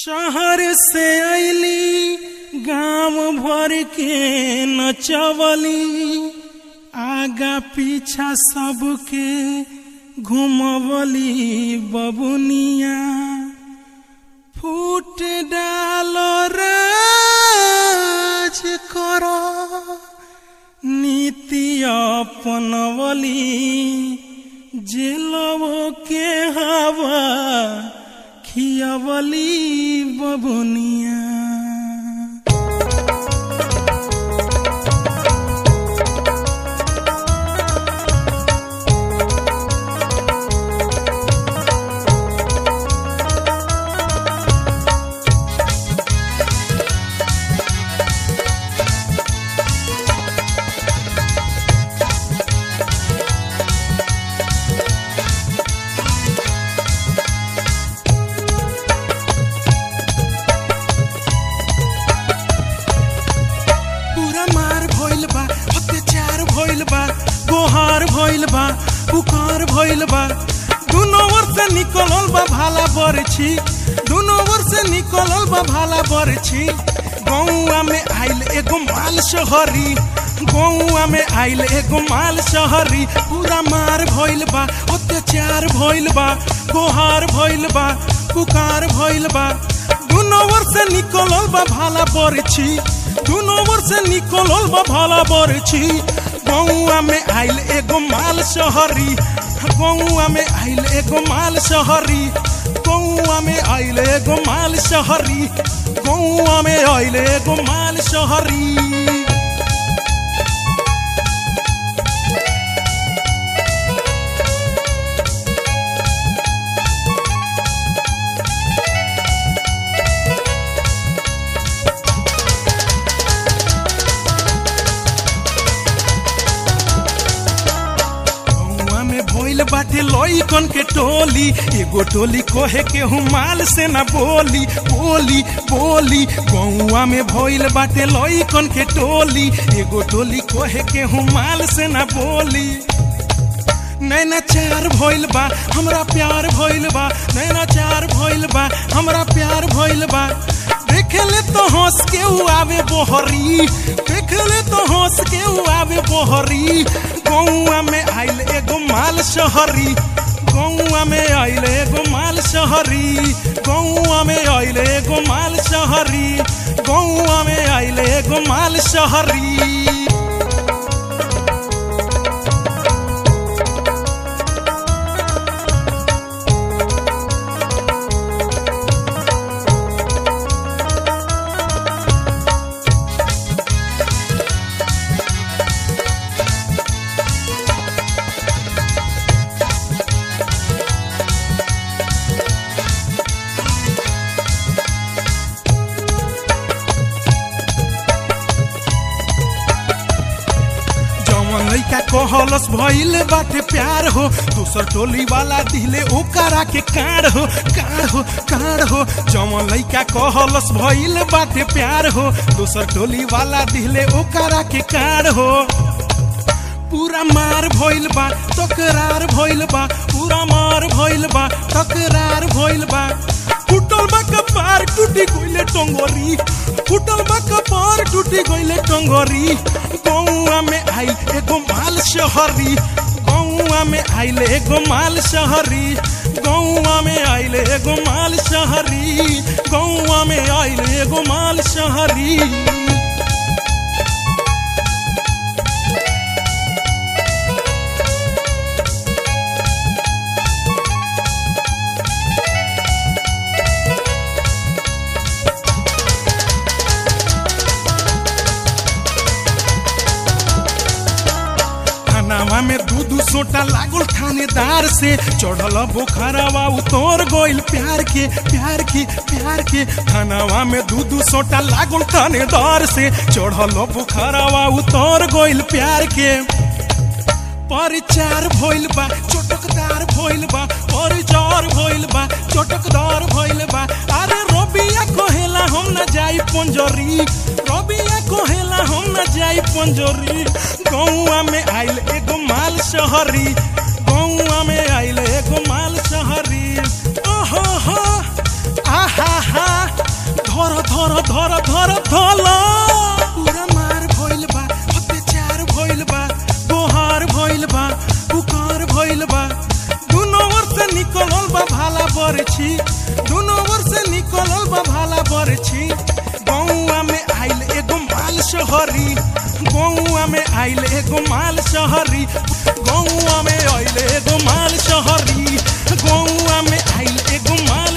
शहर से अली गांव भर के नचवली, आगा पीछा सबके घुमवली बबुनिया। फूट डालो राज करो नीति अपनवली, जेलवो के हवा खियावली बबुनिया। गोहार भइल बा, पुकार भइल बा, दुनो ओर से निकलल बा भाला बरछी, दुनो ओर से निकलल बा भाला बरछी। गौआ में आइल एगो माल शहरी, गौआ में आइल एगो माल शहरी। पूरा मार भइल बा, अत्याचार भइल बा, गोहार भइल बा, पुकार भइल बा, दुनो ओर से निकलल बा भाला बरछी, दुनो ओर से निकलल बा भाला बरछी। गौआ में आइल एगो माल शहरी, गौआ में आइल एगो माल शहरी, गौआ में आइल एगो माल शहरी, गौआ में आइल एगो माल शहरी। भइल बाटे लइकन के टोली, एगो टोली कहे के हुमाल से ना बोली बोली बोली। गौआ में भइल बाटे लइकन के टोली, एगो टोली कहे के हुमाल से ना बोली। नैना चार भइल बा, हमरा प्यार भइल बा, नैना चार भइल बा, हमरा प्यार भइल बा। देखले तो हंस के आवे बोहरी, देखले तो हंस के आवे बोहरी। गौआ में आइल एगो माल शहरी, गौआ में आइल एगो माल शहरी, गौआ में आइल एगो माल शहरी, गौआ में आइल एगो माल शहरी। लइका कहलस भइल बाटे प्यार हो, दूसर टोली वाला दिले ओकरा के काढ़ हो काढ़ हो काढ़ हो। जवन लइका कहलस भइल बाटे प्यार हो, दूसर टोली वाला दिले ओकरा के काढ़ हो। पूरा मार भइल बा, तकरार भइल बा, पूरा मार भइल बा, तकरार भइल बा। फुटल बा कपार टूटी गइले टंगरी, फुटल बा कपार टूटी गइले टंगरी। गौआ में आइल एगो माल शहरी, गौआ में आइल एगो माल शहरी, गौआ में आइल एगो माल शहरी, गौआ में आइल एगो माल शहरी। थानावा में दूध सोटा लागल थानेदार से, चढ़ल बोखरावा उतर गइल प्यार के प्यार के प्यार के। थानावा में दूध सोटा लागल थानेदार से, चढ़ल बोखरावा उतर गइल प्यार के। परिचार भइल बा, चटकदार भइल बा, परिचार भइल बा, चटकदार भइल बा। अरे रबिया कहेला हम न जाई पंजरी, रबिया कहेला हम न जाई पंजरी। गौआ में आइल एगो माल शहरी, गौआ में आइल एगो माल शहरी। ओहो हो आहा हा शहरी गौआ में आइल एगो माल शहरी गौआ में आइल एगो माल शहरी गौआ में आइल एगो माल